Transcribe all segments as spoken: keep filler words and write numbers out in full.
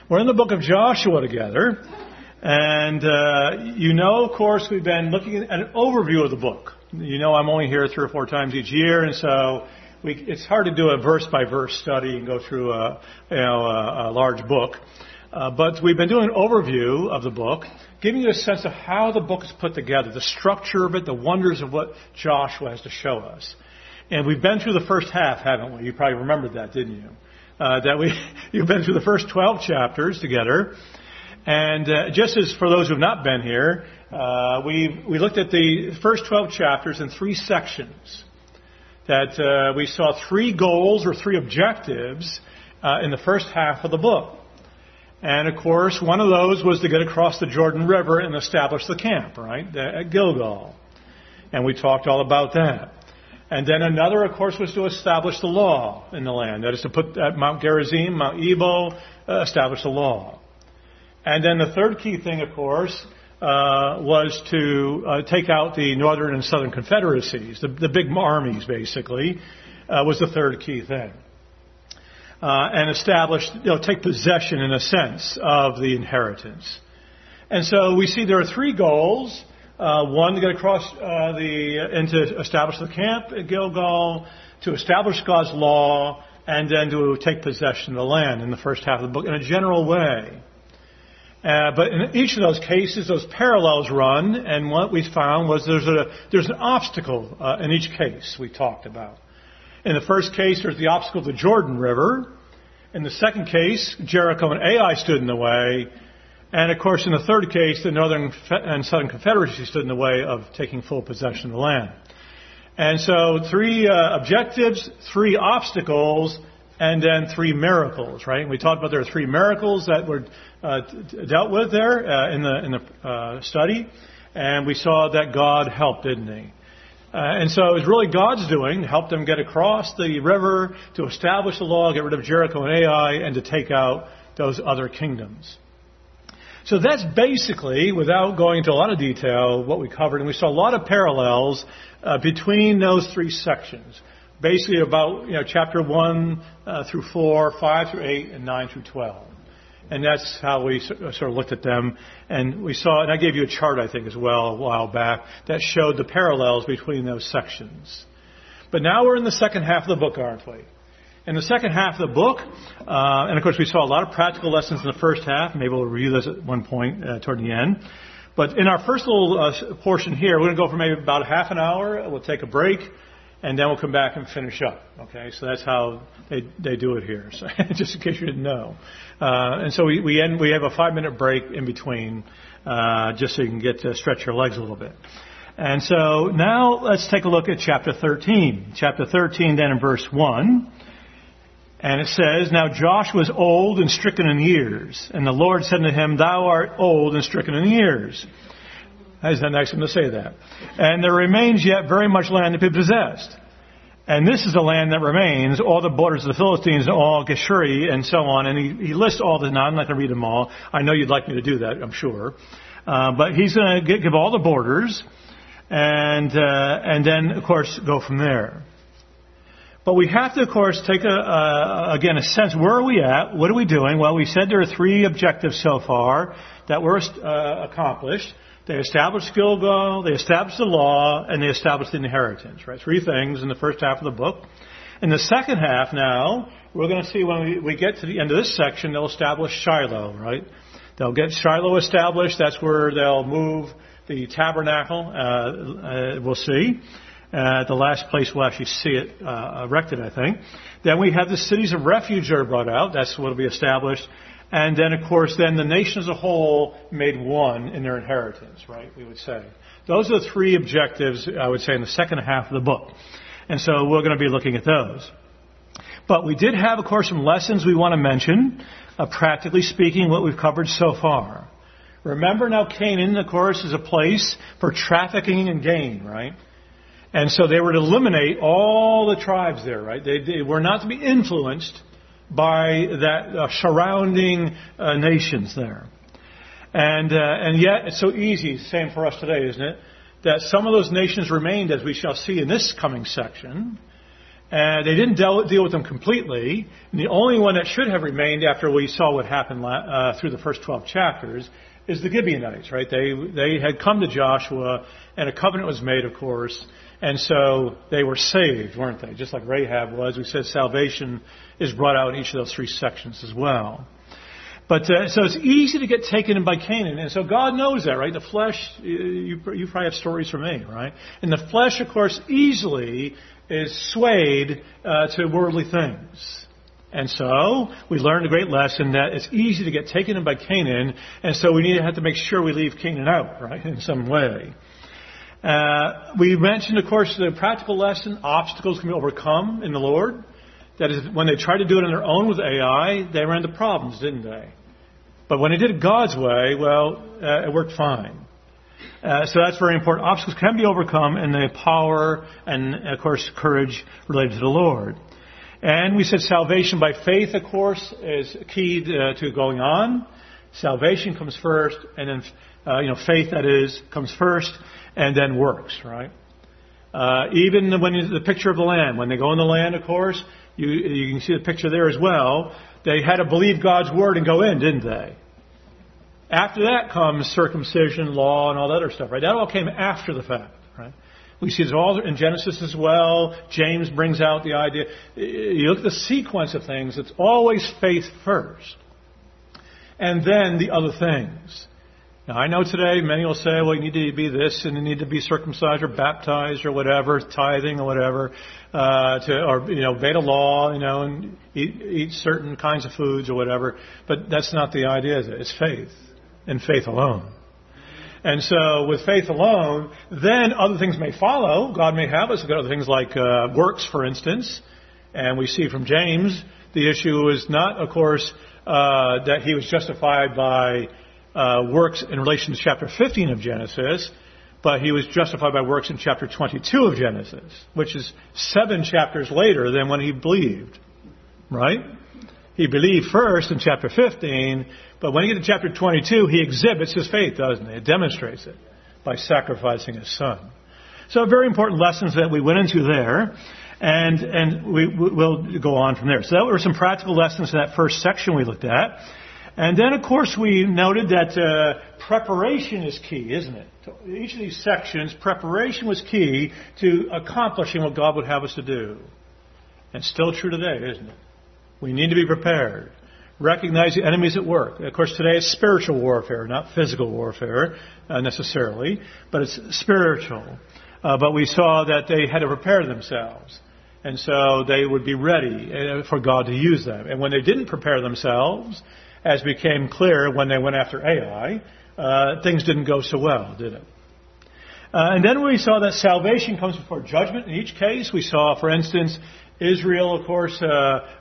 We're in the book of Joshua together. And uh, you know, of course, we've been looking at an overview of the book. You know, I'm only here three or four times each year, and so we, it's hard to do a verse-by-verse study and go through a, you know, a, a large book. Uh, but we've been doing an overview of the book, giving you a sense of how the book is put together, the structure of it, the wonders of what Joshua has to show us. And we've been through the first half, haven't we? You probably remembered that, didn't you? Uh, that we you've been through the first twelve chapters together. And uh, just as for those who have not been here, uh, we we looked at the first twelve chapters in three sections. That uh, we saw three goals or three objectives uh, in the first half of the book. And of course, one of those was to get across the Jordan River and establish the camp, right, at Gilgal. And we talked all about that. And then another, of course, was to establish the law in the land. That is to put at Mount Gerizim, Mount Ebal, uh, establish the law. And then the third key thing, of course, uh, was to uh, take out the northern and southern confederacies, the, the big armies, basically, uh, was the third key thing. Uh, and establish, you know, take possession, in a sense, of the inheritance. And so we see there are three goals. Uh, one, to get across uh, the, and to establish the camp at Gilgal, to establish God's law, and then to take possession of the land in the first half of the book in a general way. Uh, but in each of those cases, those parallels run, and what we found was there's a there's an obstacle uh, in each case we talked about. In the first case, there's the obstacle of the Jordan River. In the second case, Jericho and Ai stood in the way. And, of course, in the third case, the northern and southern confederacy stood in the way of taking full possession of the land. And so three uh, objectives, three obstacles, and then three miracles, right? And we talked about there are three miracles that were uh, dealt with there uh, in the in the uh, study. And we saw that God helped, didn't he? Uh, and so it was really God's doing to help them get across the river, to establish the law, get rid of Jericho and Ai, and to take out those other kingdoms. So that's basically, without going into a lot of detail, what we covered. And we saw a lot of parallels uh, between those three sections. Basically about, you know, chapter one uh, through four, five through eight, and nine through twelve. And that's how we sort of looked at them. And we saw, and I gave you a chart, I think, as well, a while back, that showed the parallels between those sections. But now we're in the second half of the book, aren't we? In the second half of the book, uh, and of course we saw a lot of practical lessons in the first half. Maybe we'll review those at one point uh, toward the end. But in our first little uh, portion here, we're going to go for maybe about half an hour. We'll take a break, and then we'll come back and finish up. Okay, so that's how they they do it here. So just in case you didn't know. Uh, and so we we end. We have a five minute break in between, uh, just so you can get to stretch your legs a little bit. And so now let's take a look at chapter thirteen. Chapter thirteen, then in verse one. And it says, "Now Joshua was old and stricken in years. And the Lord said to him, Thou art old and stricken in years." Isn't that nice of him to say that? "And there remains yet very much land to be possessed. And this is the land that remains, all the borders of the Philistines, and all Geshuri, and so on." And he, he lists all the, now I'm not going to read them all. I know you'd like me to do that, I'm sure. Uh, but he's going to give all the borders, and uh, and then, of course, go from there. But we have to, of course, take, a, uh, again, a sense, where are we at? What are we doing? Well, we said there are three objectives so far that were uh, accomplished. They established Gilgal, they established the law, and they established the inheritance, right? Three things in the first half of the book. In the second half now, we're going to see when we, we get to the end of this section, they'll establish Shiloh, right? They'll get Shiloh established. That's where they'll move the tabernacle, uh, uh, we'll see. Uh, the last place we'll actually see it uh, erected, I think. Then we have the cities of refuge that are brought out. That's what will be established. And then, of course, then the nation as a whole made one in their inheritance, right, we would say. Those are the three objectives, I would say, in the second half of the book. And so we're going to be looking at those. But we did have, of course, some lessons we want to mention, uh, practically speaking, what we've covered so far. Remember now, Canaan, of course, is a place for trafficking and gain, right? And so they were to eliminate all the tribes there, right? They, they were not to be influenced by that uh, surrounding uh, nations there. And uh, and yet it's so easy, same for us today, isn't it? That some of those nations remained, as we shall see in this coming section. And they didn't deal, deal with them completely. And the only one that should have remained after we saw what happened uh, through the first twelve chapters is the Gibeonites, right? They they had come to Joshua, and a covenant was made, of course, and so they were saved, weren't they? Just like Rahab was. We said salvation is brought out in each of those three sections as well. But uh, so it's easy to get taken in by Canaan, and so God knows that, right? The flesh, you, you probably have stories from me, right? And the flesh, of course, easily is swayed uh, to worldly things. And so we learned a great lesson that it's easy to get taken in by Canaan, and so we need to have to make sure we leave Canaan out, right, in some way. Uh, we mentioned, of course, the practical lesson, obstacles can be overcome in the Lord. That is, when they tried to do it on their own with Ai, they ran into problems, didn't they? But when they did it God's way, well, uh, it worked fine. Uh, so that's very important. Obstacles can be overcome, and the power and, of course, courage related to the Lord. And we said salvation by faith, of course, is key to, to going on. Salvation comes first, and then, uh, you know, faith, that is, comes first, and then works, right? Uh, even when you, the picture of the land, when they go in the land, of course, you, you can see the picture there as well. They had to believe God's word and go in, didn't they? After that comes circumcision, law, and all that other stuff, right? That all came after the fact, right? We see this all in Genesis as well. James brings out the idea. You look at the sequence of things, it's always faith first. And then the other things. Now, I know today many will say, well, you need to be this, and you need to be circumcised or baptized or whatever, tithing or whatever, uh, to, or, you know, obey the law, you know, and eat, eat certain kinds of foods or whatever. But that's not the idea, is it? It's faith, and faith alone. And so with faith alone, then other things may follow. God may have us look at other things like uh, works, for instance. And we see from James, the issue is not, of course, uh, that he was justified by uh, works in relation to chapter fifteen of Genesis, but he was justified by works in chapter twenty-two of Genesis, which is seven chapters later than when he believed. Right? He believed first in chapter fifteen, but when you get to chapter twenty-two, he exhibits his faith, doesn't he? It demonstrates it by sacrificing his son. So very important lessons that we went into there, and and we, we'll go on from there. So that were some practical lessons in that first section we looked at. And then, of course, we noted that uh, preparation is key, isn't it? To each of these sections, preparation was key to accomplishing what God would have us to do. And still true today, isn't it? We need to be prepared. Recognize the enemies at work. Of course, today it's spiritual warfare, not physical warfare uh, necessarily, but it's spiritual. Uh, but we saw that they had to prepare themselves. And so they would be ready uh, for God to use them. And when they didn't prepare themselves, as became clear when they went after Ai, uh, things didn't go so well, did it? Uh, and then we saw that salvation comes before judgment. In each case, we saw, for instance, Israel, of course, uh,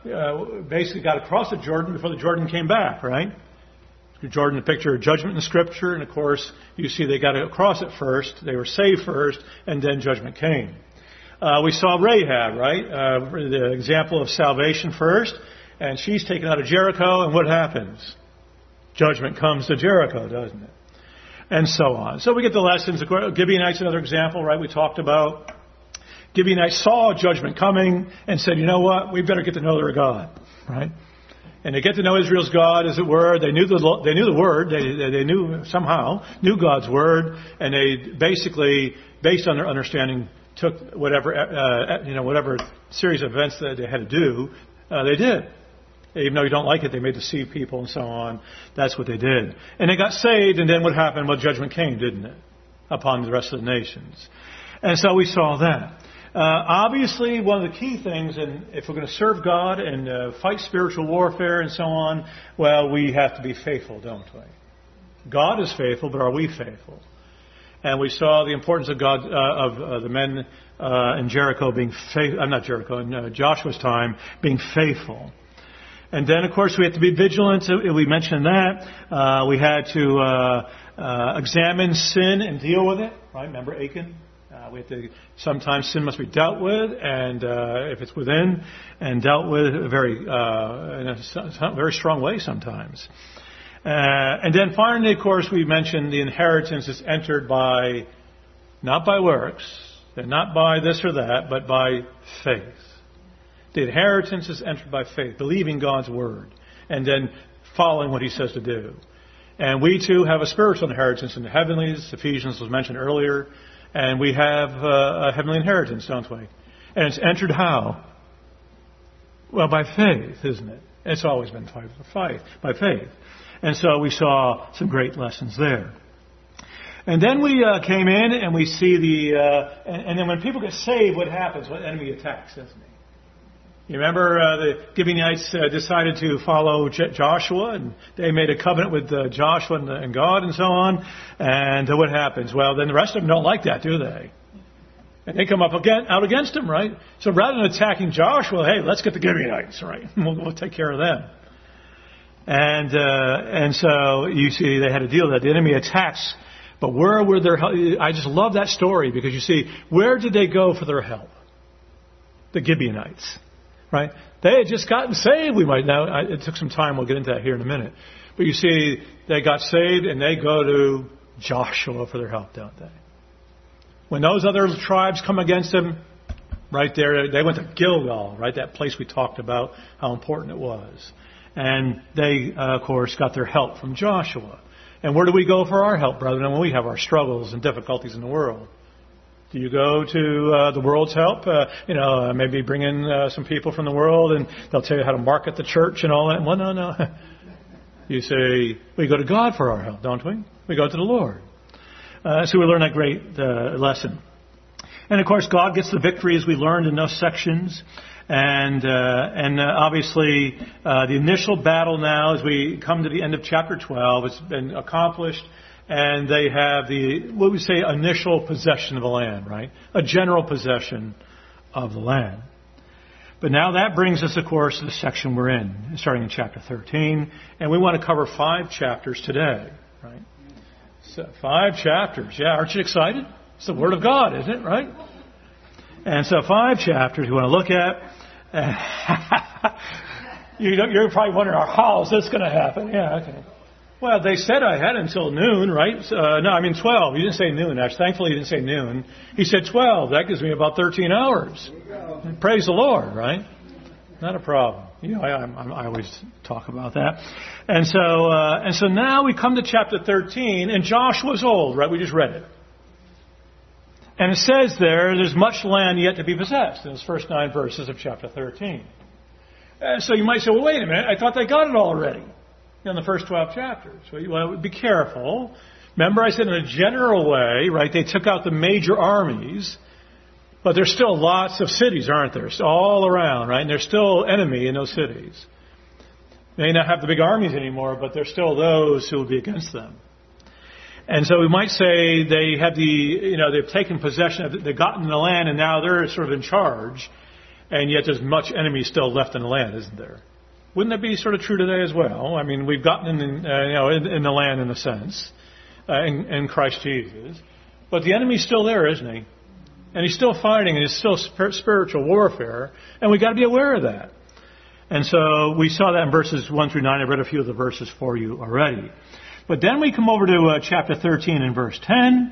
uh, basically got across the Jordan before the Jordan came back, right? Jordan, the picture of judgment in Scripture, and of course, you see they got across it first. They were saved first, and then judgment came. Uh, we saw Rahab, right? Uh, the example of salvation first, and she's taken out of Jericho, and what happens? Judgment comes to Jericho, doesn't it? And so on. So we get the lessons. Gibeonites, another example, right? We talked about. Gibeonites saw judgment coming and said, you know what? We better get to know their God, right? And they get to know Israel's God, as it were. They knew the they knew the word. They they knew somehow knew God's word, and they basically, based on their understanding, took whatever uh, you know whatever series of events that they had to do. Uh, they did. Even though you don't like it, they may deceive people and so on. That's what they did. And they got saved, and then what happened? Well, judgment came, didn't it? Upon the rest of the nations. And so we saw that. Uh, obviously, one of the key things, and if we're going to serve God and uh, fight spiritual warfare and so on, well, we have to be faithful, don't we? God is faithful, but are we faithful? And we saw the importance of God, uh, of uh, the men uh, in Jericho being faithful. I'm not Jericho, in uh, Joshua's time, being faithful. And then, of course, we have to be vigilant. We mentioned that. Uh, we had to uh, uh, examine sin and deal with it. Right? Remember Achan? Uh, we have to. Sometimes sin must be dealt with, and uh, if it's within, and dealt with very uh, in a very strong way sometimes. Uh, and then finally, of course, we mentioned the inheritance is entered by, not by works, and not by this or that, but by faith. The inheritance is entered by faith, believing God's word, and then following what he says to do. And we too have a spiritual inheritance in the heavenlies. Ephesians was mentioned earlier. And we have uh, a heavenly inheritance, don't we? And it's entered how? Well, by faith, isn't it? It's always been by faith. By faith. And so we saw some great lessons there. And then we uh, came in and we see the... Uh, and, and then when people get saved, what happens? What enemy attacks, doesn't he? You remember uh, the Gibeonites uh, decided to follow J- Joshua, and they made a covenant with uh, Joshua and, and God and so on. And uh, what happens? Well, then the rest of them don't like that, do they? And they come up again, out against him, right? So rather than attacking Joshua, hey, let's get the Gibeonites, right? We'll, we'll take care of them. And uh, and so you see they had to deal with that. The enemy attacks, but where were their help? I just love that story because you see, where did they go for their help? The Gibeonites. Right? They had just gotten saved. We might now. It took some time. We'll get into that here in a minute. But you see, they got saved and they go to Joshua for their help, don't they? When those other tribes come against them, right there, they went to Gilgal, right? That place we talked about, how important it was. And they, uh, of course, got their help from Joshua. And where do we go for our help, brethren, when we have our struggles and difficulties in the world? Do you go to uh, the world's help? Uh, you know, uh, maybe bring in uh, some people from the world and they'll tell you how to market the church and all that. Well, no, no. You say, we go to God for our help, don't we? We go to the Lord. Uh, so we learn that great uh, lesson. And, of course, God gets the victory as we learned in those sections. And uh, and uh, obviously, uh, the initial battle now, as we come to the end of chapter twelve, has been accomplished. And they have the, what we say, initial possession of the land, right? A general possession of the land. But now that brings us, of course, to the section we're in, starting in chapter thirteen. And we want to cover five chapters today, right? So five chapters. Yeah, aren't you excited? It's the Word of God, isn't it, right? And so five chapters we want to look at. you know, you're probably wondering, how is this going to happen? Yeah, okay. Well, they said I had until noon, right? Uh, no, I mean twelve. He didn't say noon, actually. Thankfully, he didn't say noon. He said twelve. That gives me about thirteen hours. Praise the Lord, right? Not a problem. You know, I, I, I always talk about that. And so, uh, and so now we come to chapter thirteen, and Joshua's old, right? We just read it. And it says there, there's much land yet to be possessed in those first nine verses of chapter thirteen. Uh, so you might say, well, wait a minute. I thought they got it already in the first twelve chapters. Well, be careful. Remember I said in a general way, right, they took out the major armies, but there's still lots of cities, aren't there? It's all around, right? And there's still enemy in those cities. They may not have the big armies anymore, but there's still those who will be against them. And so we might say they have the, you know, they've taken possession of it, they've gotten the land, and now they're sort of in charge, and yet there's much enemy still left in the land, isn't there? Wouldn't that be sort of true today as well? I mean, we've gotten in, uh, you know, in, in the land in a sense, uh, in, in Christ Jesus. But the enemy's still there, isn't he? And he's still fighting, and it's still sp- spiritual warfare. And we've got to be aware of that. And so we saw that in verses one through nine. I read a few of the verses for you already. But then we come over to uh, chapter thirteen and verse ten.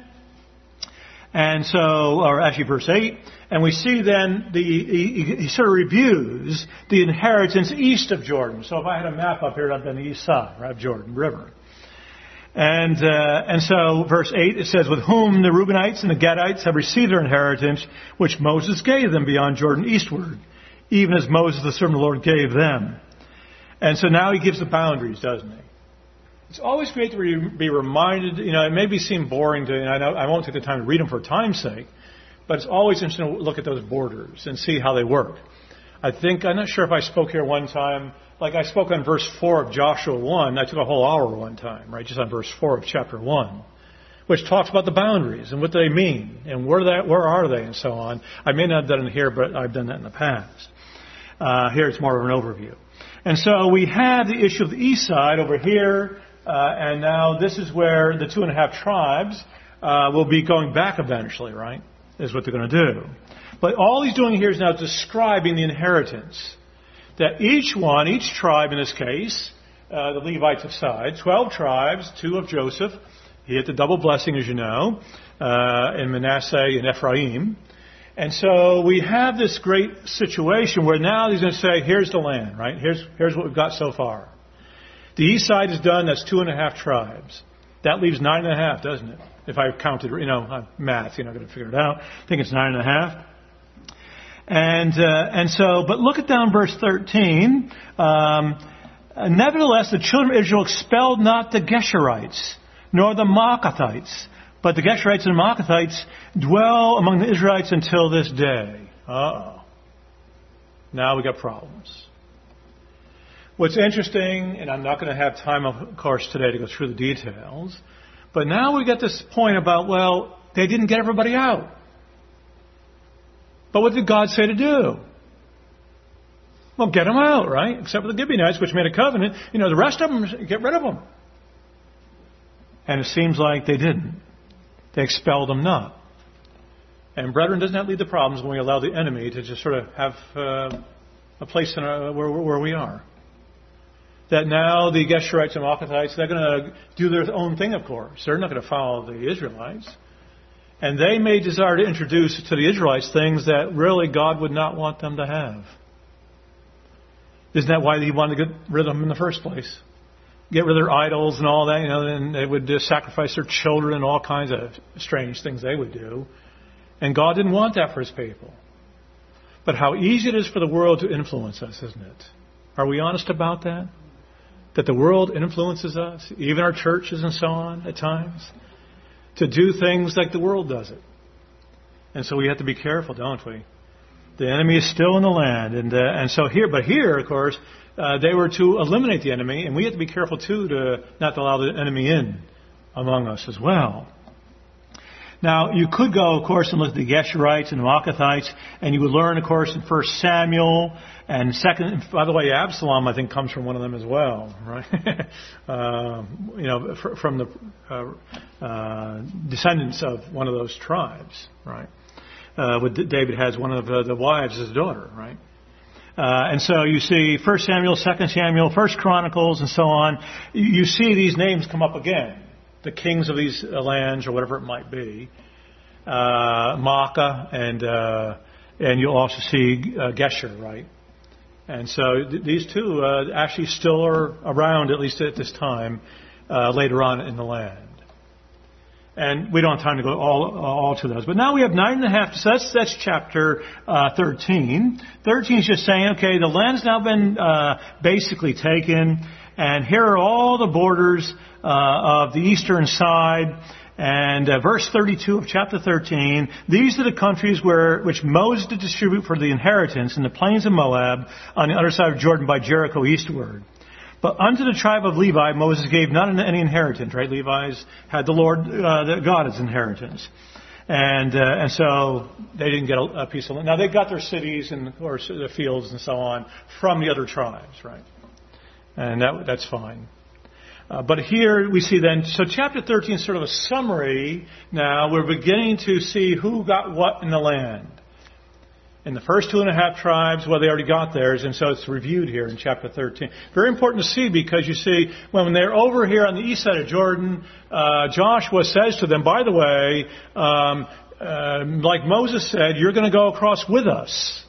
And so, or actually verse eight, and we see then the he, he sort of reviews the inheritance east of Jordan. So if I had a map up here, I'd be on the east side, right, of Jordan River. And uh, and so verse eight, it says, with whom the Reubenites and the Gadites have received their inheritance, which Moses gave them beyond Jordan eastward, even as Moses, the servant of the Lord, gave them. And so now he gives the boundaries, doesn't he? It's always great to re- be reminded, you know, it may seem boring to, and I, know, I won't take the time to read them for time's sake, but it's always interesting to look at those borders and see how they work. I think, I'm not sure if I spoke here one time, like I spoke on verse four of Joshua one, I took a whole hour one time, right, just on verse four of chapter one, which talks about the boundaries and what they mean and where that, where are they and so on. I may not have done it here, but I've done that in the past. Uh, here it's more of an overview. And so we have the issue of the east side over here. Uh, and now this is where the two and a half tribes uh, will be going back eventually, right? Is what they're going to do. But all he's doing here is now describing the inheritance. That each one, each tribe in this case, uh, the Levites aside, twelve tribes, two of Joseph. He had the double blessing, as you know, uh, in Manasseh and Ephraim. And so we have this great situation where now he's going to say, here's the land, right? Here's, here's what we've got so far. The east side is done. That's two and a half tribes. That leaves nine and a half, doesn't it? If I counted, you know, math, you're not going to figure it out. I think it's nine and a half. And, uh, and so, but look at down verse thirteen. Um, Nevertheless, the children of Israel expelled not the Geshurites, nor the Maacathites. But the Geshurites and Maacathites dwell among the Israelites until this day. Uh-oh. Now we got problems. What's interesting, and I'm not going to have time, of course, today to go through the details, but now we get this point about, well, they didn't get everybody out. But what did God say to do? Well, get them out, right? Except for the Gibeonites, which made a covenant. You know, the rest of them, get rid of them. And it seems like they didn't. They expelled them not. And brethren, doesn't that lead to problems when we allow the enemy to just sort of have uh, a place in our, where, where we are? That now the Geshurites and Maacathites, they're going to do their own thing, of course. They're not going to follow the Israelites. And they may desire to introduce to the Israelites things that really God would not want them to have. Isn't that why he wanted to get rid of them in the first place? Get rid of their idols and all that, you know, and they would just sacrifice their children and all kinds of strange things they would do. And God didn't want that for his people. But how easy it is for the world to influence us, isn't it? Are we honest about that? That the world influences us, even our churches and so on at times, to do things like the world does it. And so we have to be careful, don't we? The enemy is still in the land, and uh, and so here, but here, of course, uh, they were to eliminate the enemy, and we have to be careful too to not to allow the enemy in among us as well. Now, you could go, of course, and look at the Geshurites and the Maacathites, and you would learn, of course, in First Samuel and Second. By the way, Absalom, I think, comes from one of them as well, right? uh, you know, from the uh, uh, descendants of one of those tribes, right? Uh, with David has one of uh, the wives as a daughter, right? Uh, and so you see First Samuel, Second Samuel, First Chronicles, and so on. You see these names come up again. The kings of these lands, or whatever it might be. Uh, Maacah, and uh, and you'll also see uh, Geshur, right? And so th- these two uh, actually still are around, at least at this time, uh, later on in the land. And we don't have time to go all all to those. But now we have nine and a half. So that's that's chapter uh, thirteen. Thirteen is just saying, okay, the land's now been uh, basically taken, and here are all the borders uh, of the eastern side. And uh, verse thirty-two of chapter thirteen, these are the countries where which Moses did distribute for the inheritance in the plains of Moab on the other side of Jordan by Jericho eastward. But unto the tribe of Levi, Moses gave not any inheritance, right? Levi's had the Lord, uh, the God as inheritance. And, uh, and so they didn't get a, a piece of land. Now they got their cities and, of course, their fields and so on from the other tribes, right? And that, that's fine. Uh, but here we see then, so chapter thirteen is sort of a summary now. We're beginning to see who got what in the land. In the first two and a half tribes, well, they already got theirs, and so it's reviewed here in chapter thirteen. Very important to see, because you see, when they're over here on the east side of Jordan, uh, Joshua says to them, by the way, um, uh, like Moses said, you're going to go across with us.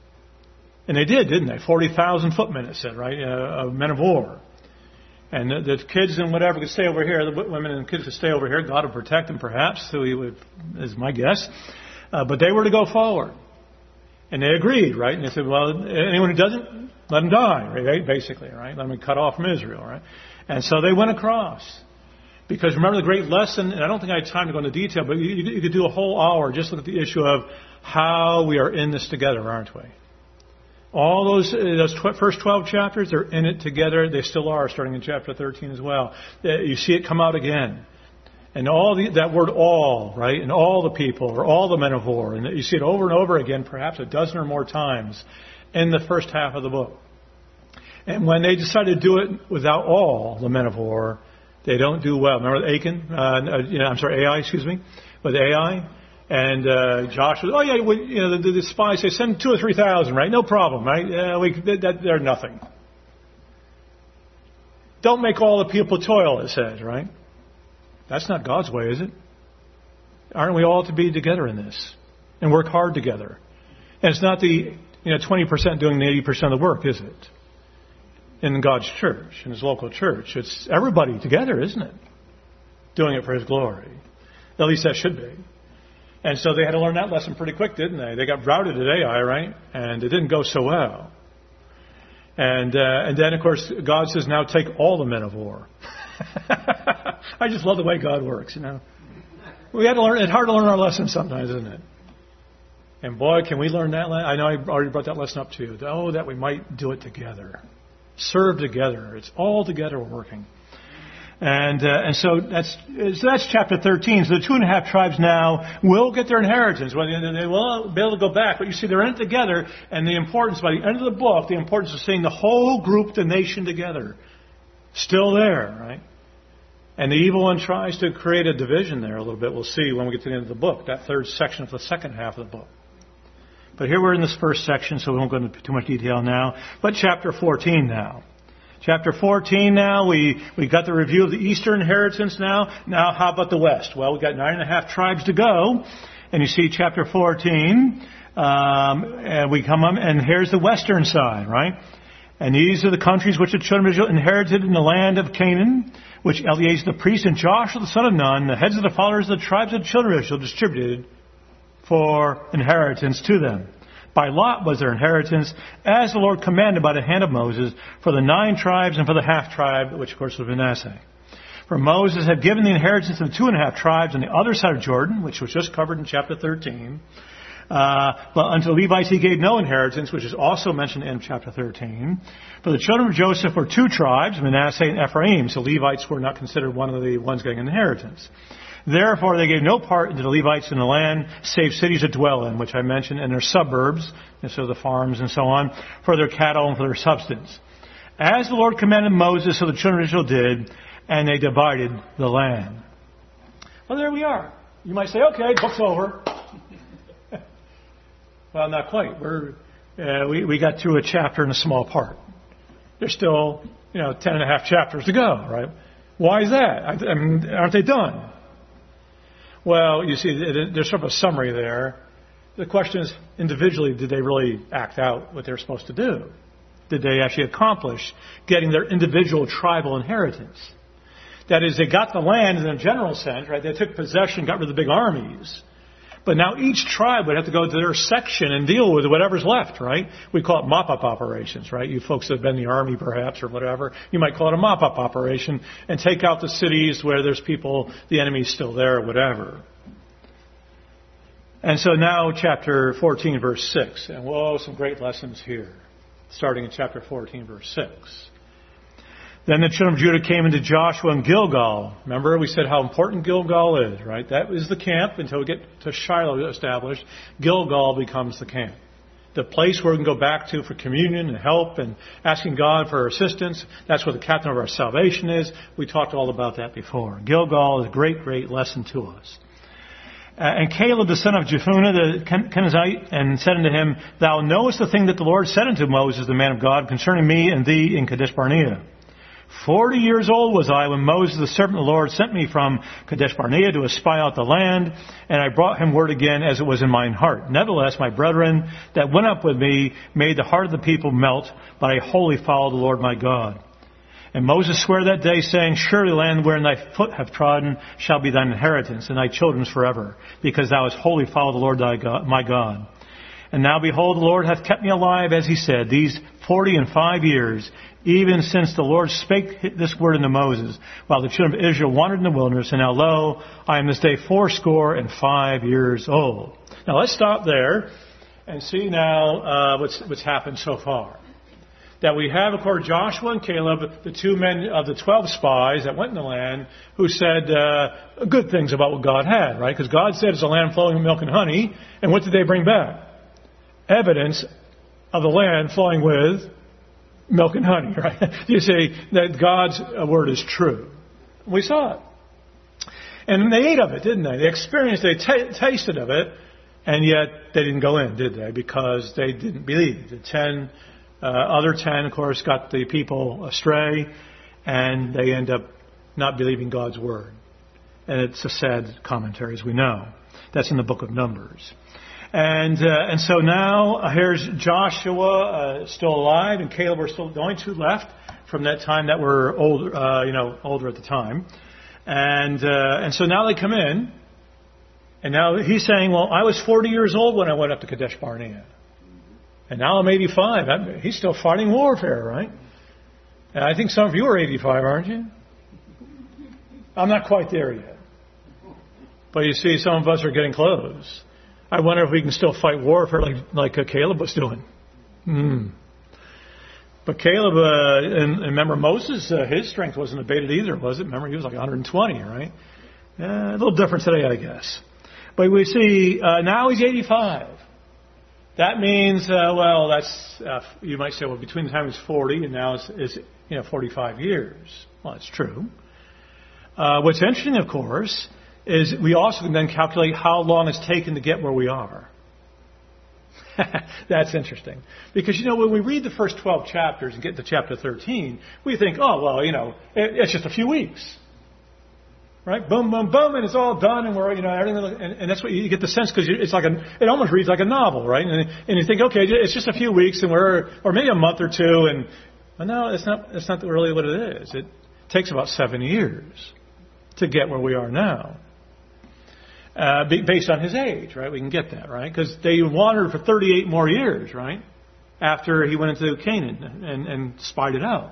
And they did, didn't they? forty thousand footmen, it said, right? Uh, men of war. And the, the kids and whatever could stay over here. The women and kids could stay over here. God would protect them, perhaps, so he would, is my guess. Uh, but they were to go forward. And they agreed, right? And they said, well, anyone who doesn't, let him die, right? Basically, right? Let him cut off from Israel, right? And so they went across. Because remember the great lesson, and I don't think I had time to go into detail, but you, you could do a whole hour just look at the issue of how we are in this together, aren't we? All those those tw- first twelve chapters, they're in it together. They still are, starting in chapter thirteen as well. You see it come out again. And all the, that word all, right? And all the people, or all the men of war. And you see it over and over again, perhaps a dozen or more times in the first half of the book. And when they decide to do it without all the men of war, they don't do well. Remember Achan? Uh, you know, I'm sorry, Ai, excuse me. With Ai. And uh, Joshua, oh yeah, we, you know, the, the spies say, send two or three thousand, right? No problem, right? Uh, we, that, they're nothing. Don't make all the people toil, it says, right? That's not God's way, is it? Aren't we all to be together in this? and work hard together. And it's not the you know twenty percent doing the eighty percent of the work, is it? In God's church, in His local church. It's everybody together, isn't it? Doing it for His glory. At least that should be. And so they had to learn that lesson pretty quick, didn't they? They got routed at Ai, right? And it didn't go so well. And uh, and then, of course, God says, now take all the men of war. I just love the way God works, you know. We had to learn. It's hard to learn our lessons sometimes, isn't it? And boy, can we learn that. I know I already brought that lesson up to you. Oh, that we might do it together. Serve together. It's all together working. And uh, and so that's so that's chapter thirteen. So the two and a half tribes now will get their inheritance. Well, they will be able to go back. But you see, they're in it together. And the importance, by the end of the book, the importance of seeing the whole group, the nation together, still there, right? And the evil one tries to create a division there a little bit. We'll see when we get to the end of the book, that third section of the second half of the book. But here we're in this first section, so we won't go into too much detail now. But chapter fourteen now. Chapter fourteen now, we, we got the review of the eastern inheritance now. Now how about the west? Well, we've got nine and a half tribes to go. And you see chapter fourteen, um, and we come up, and here's the western side, right? And these are the countries which the children of Israel inherited in the land of Canaan, which Eleazar the priest and Joshua the son of Nun, the heads of the followers of the tribes of the children of Israel, distributed for inheritance to them. By lot was their inheritance, as the Lord commanded by the hand of Moses, for the nine tribes and for the half tribe, which of course was Manasseh. For Moses had given the inheritance of the two and a half tribes on the other side of Jordan, which was just covered in chapter thirteen. Uh, but unto the Levites he gave no inheritance, which is also mentioned in chapter thirteen. For the children of Joseph were two tribes, Manasseh and Ephraim, so Levites were not considered one of the ones getting an inheritance. Therefore, they gave no part into the Levites in the land, save cities to dwell in, which I mentioned, and their suburbs, and so the farms and so on, for their cattle and for their substance. As the Lord commanded Moses, so the children of Israel did, and they divided the land. Well, there we are. You might say, okay, book's over. Well, not quite. We're, uh, we, we got through a chapter in a small part. There's still, you know, ten and a half chapters to go, right? Why is that? I, I mean, aren't they done? Well, you see, there's sort of a summary there. The question is, individually, did they really act out what they're supposed to do? Did they actually accomplish getting their individual tribal inheritance? That is, they got the land in a general sense, right? They took possession, got rid of the big armies. But now each tribe would have to go to their section and deal with whatever's left, right? We call it mop-up operations, right? You folks that have been in the army perhaps or whatever, you might call it a mop-up operation and take out the cities where there's people, the enemy's still there or whatever. And so now chapter fourteen, verse six. And whoa, some great lessons here. Starting in chapter fourteen, verse six. Then the children of Judah came into Joshua and Gilgal. Remember, we said how important Gilgal is, right? That is the camp until we get to Shiloh established. Gilgal becomes the camp. The place where we can go back to for communion and help and asking God for assistance. That's where the captain of our salvation is. We talked all about that before. Gilgal is a great, great lesson to us. Uh, and Caleb, the son of Jephunneh, the Kenizzite, and said unto him, Thou knowest the thing that the Lord said unto Moses, the man of God, concerning me and thee in Kadesh Barnea. Forty years old was I when Moses, the servant of the Lord, sent me from Kadesh Barnea to espy out the land, and I brought him word again as it was in mine heart. Nevertheless, my brethren that went up with me made the heart of the people melt, but I wholly followed the Lord my God. And Moses sware that day, saying, Surely the land wherein thy foot hath trodden shall be thine inheritance, and thy children's forever, because thou hast wholly followed the Lord thy God, my God. And now behold, the Lord hath kept me alive, as he said, these forty and five years, even since the Lord spake this word unto Moses, while the children of Israel wandered in the wilderness. And now, lo, I am this day fourscore and five years old. Now, let's stop there and see now uh, what's, what's happened so far. That we have, of course, Joshua and Caleb, the two men of the twelve spies that went in the land, who said uh, good things about what God had, right? Because God said it's a land flowing with milk and honey. And what did they bring back? Evidence of the land flowing with milk and honey, right? You see that God's word is true. We saw it. And they ate of it, didn't they? They experienced, they t- tasted of it, and yet they didn't go in, did they? Because they didn't believe. The ten, uh, other ten, of course, got the people astray, and they end up not believing God's word. And it's a sad commentary, as we know. That's in the book of Numbers. And uh, and so now uh, here's Joshua uh, still alive, and Caleb are still the only two left from that time that were older, uh, you know, older at the time. And uh, and so now they come in, and now he's saying, well, I was forty years old when I went up to Kadesh Barnea, and now I'm eighty-five. I'm, he's still fighting warfare, right? And I think some of you are eighty-five, aren't you? I'm not quite there yet. But you see, some of us are getting close. I wonder if we can still fight warfare like, like uh, Caleb was doing. Hmm. But Caleb, uh, and, and remember Moses, uh, his strength wasn't abated either, was it? Remember, he was like one hundred twenty, right? Uh, a little different today, I guess. But we see uh, now he's eighty-five. That means, uh, well, that's uh, you might say, well, between the time he's forty and now is, is you know forty-five years. Well, that's true. Uh, what's interesting, of course, is we also can then calculate how long it's taken to get where we are. That's interesting. Because, you know, when we read the first twelve chapters and get to chapter thirteen, we think, oh, well, you know, it, it's just a few weeks. Right? Boom, boom, boom, and it's all done, and we're, you know, everything, and, and that's what you get the sense, because it's like a, it almost reads like a novel, right? And, and you think, okay, it's just a few weeks, and we're, or maybe a month or two, and, well, no, it's not, it's not really what it is. It takes about seven years to get where we are now. Uh, based on his age, right? We can get that, right? Because they wandered for thirty-eight more years, right? After he went into Canaan and, and spied it out.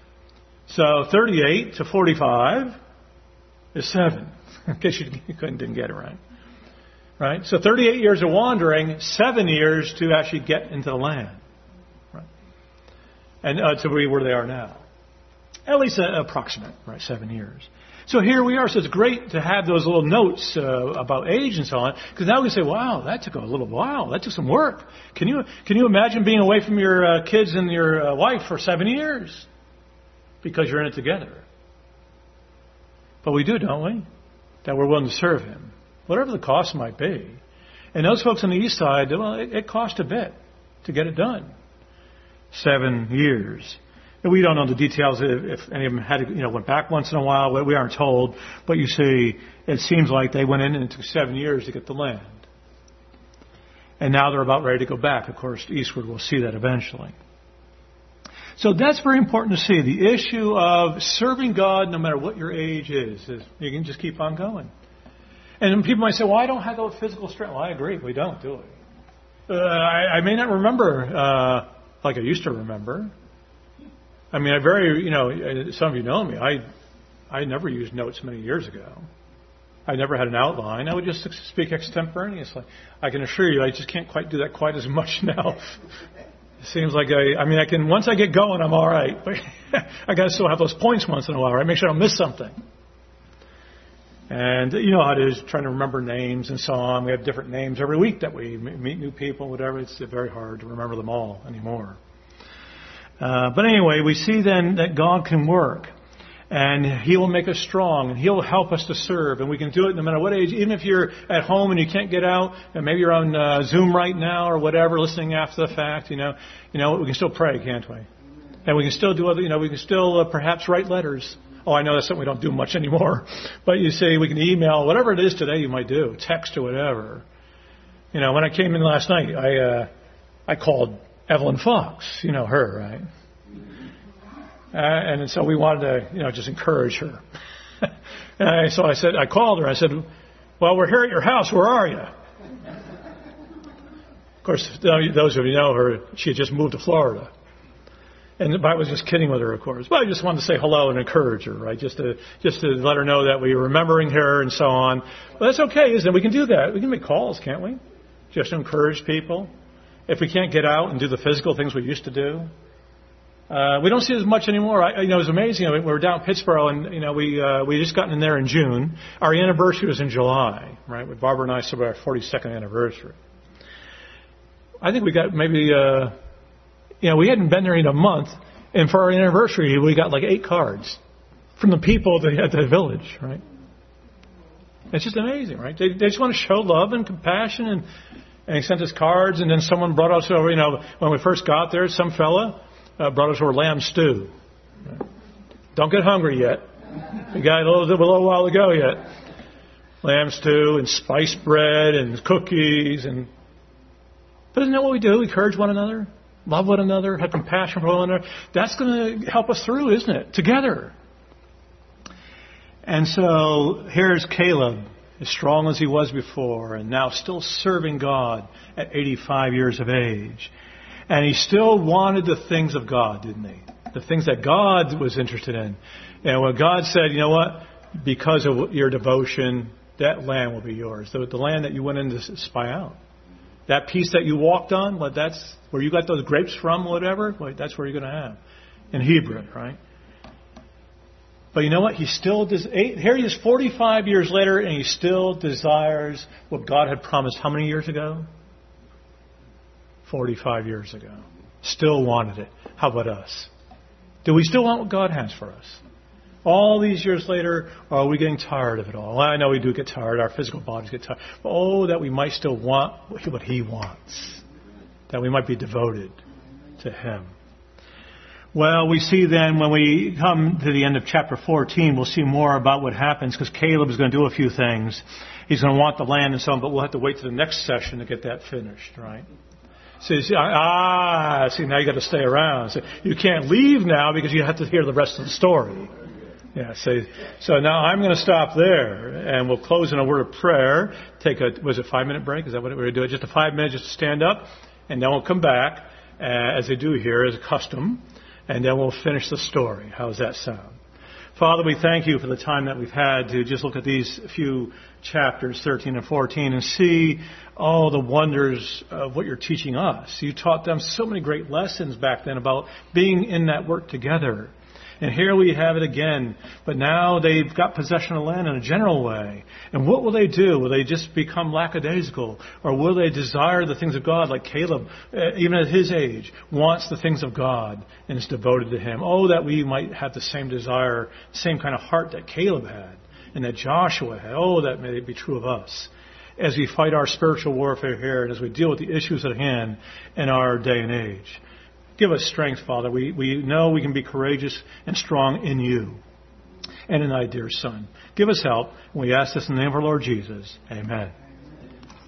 So thirty-eight to forty-five is seven. In case you, you couldn't didn't get it right. Right? So thirty-eight years of wandering, seven years to actually get into the land. Right? And uh, to be where they are now. At least uh, approximate, right? Seven years. So here we are. So it's great to have those little notes uh, about age and so on, because now we say, "Wow, that took a little while. That took some work." Can you can you imagine being away from your uh, kids and your uh, wife for seven years because you're in it together? But we do, don't we? That we're willing to serve Him, whatever the cost might be. And those folks on the east side, well, it, it cost a bit to get it done. Seven years. We don't know the details if, if any of them had to, you know, went back once in a while. We aren't told. But you see, it seems like they went in and it took seven years to get the land. And now they're about ready to go back. Of course, eastward, we'll see that eventually. So that's very important to see. The issue of serving God, no matter what your age is, is you can just keep on going. And people might say, well, I don't have the physical strength. Well, I agree. We don't, do we? Uh, I, I may not remember uh, like I used to remember. I mean, I very, you know, some of you know me. I I never used notes many years ago. I never had an outline. I would just speak extemporaneously. I can assure you, I just can't quite do that quite as much now. It seems like I, I mean, I can, once I get going, I'm all right. But I got to still have those points once in a while, right? Make sure I don't miss something. And you know how it is, trying to remember names and so on. We have different names every week that we meet new people, whatever. It's very hard to remember them all anymore. Uh, but anyway, we see then that God can work, and He will make us strong, and He'll help us to serve, and we can do it no matter what age. Even if you're at home and you can't get out, and maybe you're on uh, Zoom right now or whatever, listening after the fact, you know, you know, we can still pray, can't we? And we can still do other, you know, we can still uh, perhaps write letters. Oh, I know that's something we don't do much anymore, but you say we can email, whatever it is today you might do, text or whatever. You know, when I came in last night, I uh, I called Evelyn Fox, you know her, right? Uh, and so we wanted to, you know, just encourage her. And I, so I said, I called her. I said, well, we're here at your house. Where are you? Of course, those of you know her, she had just moved to Florida. And I was just kidding with her, of course. But I just wanted to say hello and encourage her, right? Just to just to let her know that we were remembering her and so on. But that's okay, isn't it? We can do that. We can make calls, can't we? Just to encourage people. If we can't get out and do the physical things we used to do. Uh, we don't see it as much anymore. I, you know, it was amazing. I mean, we were down in Pittsburgh, and you know, we uh, we just gotten in there in June. Our anniversary was in July, right? With Barbara and I celebrated our forty-second anniversary. I think we got maybe, uh, you know, we hadn't been there in a month, and for our anniversary, we got like eight cards from the people at the village, right? It's just amazing, right? They, they just want to show love and compassion, and and he sent us cards, and then someone brought us over. You know, when we first got there, some fella. Uh, brought us over lamb stew. Don't get hungry yet. We got a little, a little while to go yet. Lamb stew and spiced bread and cookies and But isn't that what we do? We encourage one another, love one another, have compassion for one another. That's going to help us through, isn't it? Together. And so here's Caleb, as strong as he was before, and now still serving God at eighty-five years of age. And he still wanted the things of God, didn't he? The things that God was interested in. And when God said, you know what, because of your devotion, that land will be yours. The, the land that you went in to spy out. That piece that you walked on, well, that's where you got those grapes from, whatever, well, that's where you're going to have. In Hebron, right? But you know what? He still does. Here he is forty-five years later, and he still desires what God had promised how many years ago? forty-five years ago. Still wanted it. How about us? Do we still want what God has for us? All these years later, or are we getting tired of it all? Well, I know we do get tired. Our physical bodies get tired. But oh, that we might still want what He wants. That we might be devoted to Him. Well, we see then when we come to the end of chapter fourteen, we'll see more about what happens because Caleb is going to do a few things. He's going to want the land and so on, but we'll have to wait to the next session to get that finished, right? So, see, ah, see, now you got to stay around. So you can't leave now because you have to hear the rest of the story. Yeah, so, so now I'm going to stop there, and we'll close in a word of prayer. Take a, was it five minute break? Is that what we're going to do? Just a five minutes, just to stand up, and then we'll come back, uh, as they do here, as a custom, and then we'll finish the story. How does that sound? Father, we thank you for the time that we've had to just look at these few chapters, thirteen and fourteen, and see all the wonders of what you're teaching us. You taught them so many great lessons back then about being in that work together. And here we have it again. But now they've got possession of land in a general way. And what will they do? Will they just become lackadaisical? Or will they desire the things of God like Caleb, even at his age, wants the things of God and is devoted to Him? Oh, that we might have the same desire, same kind of heart that Caleb had and that Joshua had. Oh, that may be true of us as we fight our spiritual warfare here and as we deal with the issues at hand in our day and age. Give us strength, Father. We, we know we can be courageous and strong in you and in thy dear Son. Give us help. And we ask this in the name of our Lord Jesus. Amen.